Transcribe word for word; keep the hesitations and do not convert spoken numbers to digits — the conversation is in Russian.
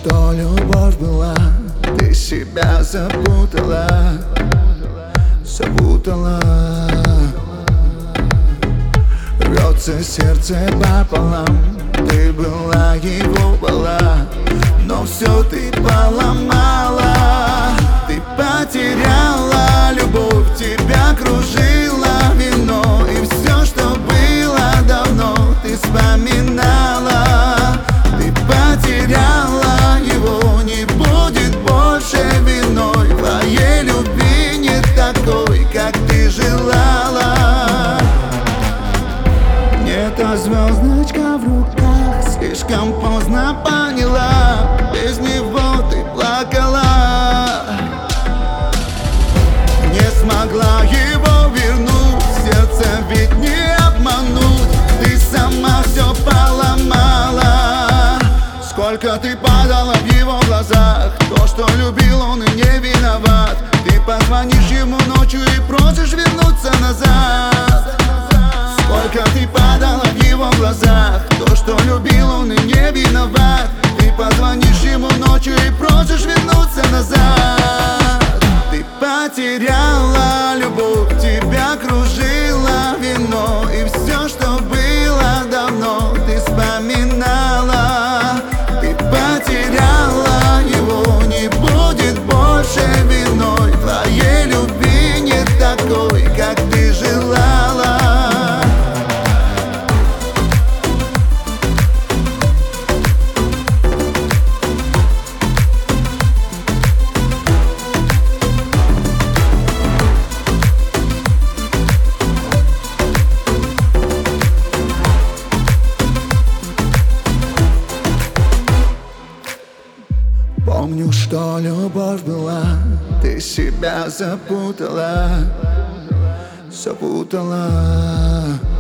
что любовь была, ты себя запутала, запутала. Рвется сердце пополам, ты была его была, но все ты поломала. Ты потеряла любовь, тебя кружила вино, и все, что было давно, ты вспоминала. Ты потеряла его, не будет больше виной. Твоей любви нет такой, как ты желала. Нет, а звездочка в руках, слишком поздно поняла, без него ты плакала. Не смогла его вернуть, сердце ведь не обмануть, ты сама все поломала. Сколько ты падала в его глазах, то, что любил, он и не виноват. Ты позвонишь ему ночью и просишь вернуться назад. Сколько ты падала в его глазах, то, что любил, он и не виноват. Ты позвонишь ему ночью и просишь вернуться назад. Ты потеряла любовь, тебя кружила вино, и все, что было давно, ты вспоминала. Ты потеряла его, не будет больше виной. Твоей любви нет такой, как ты желала. Помню, что любовь была, ты себя запутала, запутала.